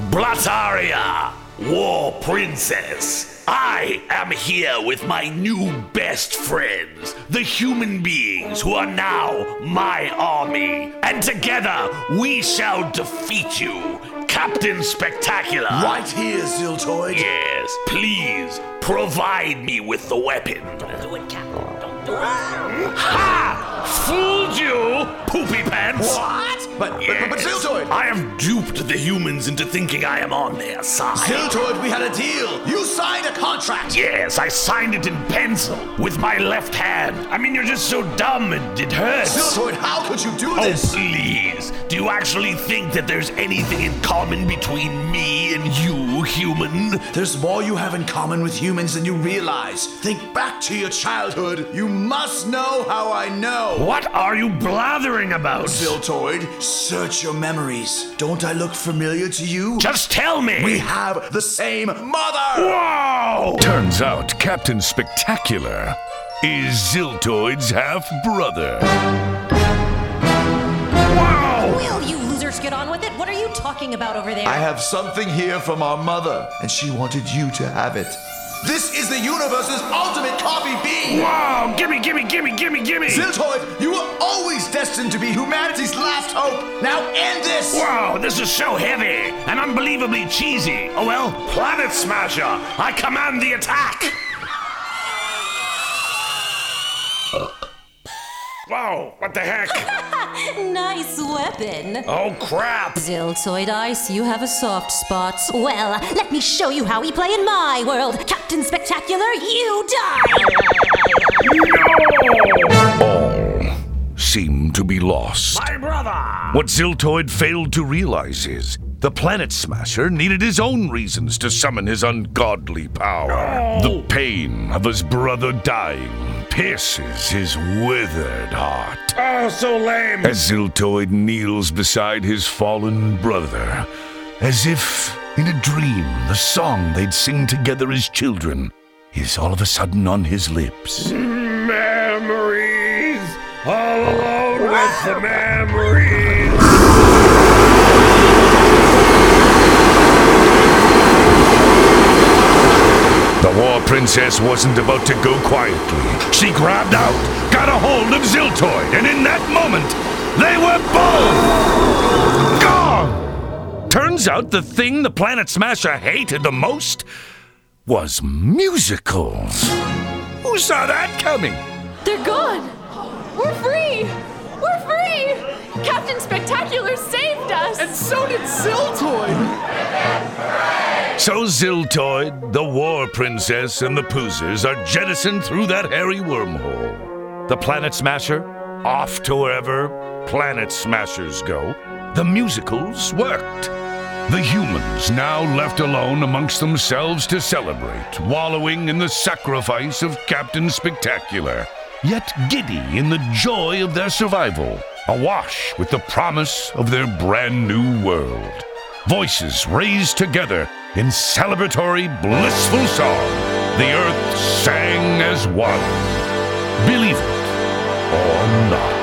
Blataria, War Princess. I am here with my new best friends, the human beings who are now my army. And together we shall defeat you, Captain Spectacular. Right here, Ziltoid. Yes, please provide me with the weapon. Don't do it, Captain. Don't do it. Ha! Fooled you, poopy pants. What? But Ziltoid! I have duped the humans into thinking I am on their side. Ziltoid, we had a deal. You signed a contract. Yes, I signed it in pencil with my left hand. I mean, you're just so dumb, it hurts. Ziltoid, how could you do Oh, this? please. Do you actually think that there's anything in common between me and you, human? There's more you have in common with humans than you realize. Think back to your childhood. You must know how I know. What are you blathering about? Ziltoid, search your memories. Don't I look familiar to you? Just tell me. We have the same mother! Whoa! Turns out Captain Spectacular is Ziltoid's half-brother. Wow! Will you losers get on with it? What are you talking about over there? I have something here from our mother, and she wanted you to have it. This is the universe's ultimate coffee bean! Wow! Gimme! Ziltoid, you were always destined to be humanity's last hope! Now end this! Wow, this is so heavy and unbelievably cheesy. Oh well, Planet Smasher, I command the attack! Whoa, what the heck? Nice weapon. Oh crap! Ziltoid Ice, you have a soft spot. Well, let me show you how we play in my world. Captain Spectacular, you die! All seem to be lost. My brother! What Ziltoid failed to realize is the Planet Smasher needed his own reasons to summon his ungodly power. The pain of his brother dying pierces his withered heart. Oh, so lame! As Ziltoid kneels beside his fallen brother, as if in a dream the song they'd sing together as children is all of a sudden on his lips. Memories! All alone with the memories! The War Princess wasn't about to go quietly. She grabbed out, got a hold of Ziltoid, and in that moment, they were both gone! Turns out the thing the Planet Smasher hated the most was musicals. Who saw that coming? They're gone! We're free! We're free! Captain Spectacular saved us! And so did Ziltoid! So Ziltoid, the War Princess, and the Poozers are jettisoned through that hairy wormhole. The Planet Smasher, off to wherever Planet Smashers go. The musicals worked. The humans now left alone amongst themselves to celebrate, wallowing in the sacrifice of Captain Spectacular, yet giddy in the joy of their survival, awash with the promise of their brand new world. Voices raised together in celebratory, blissful song. The earth sang as one. Believe it or not.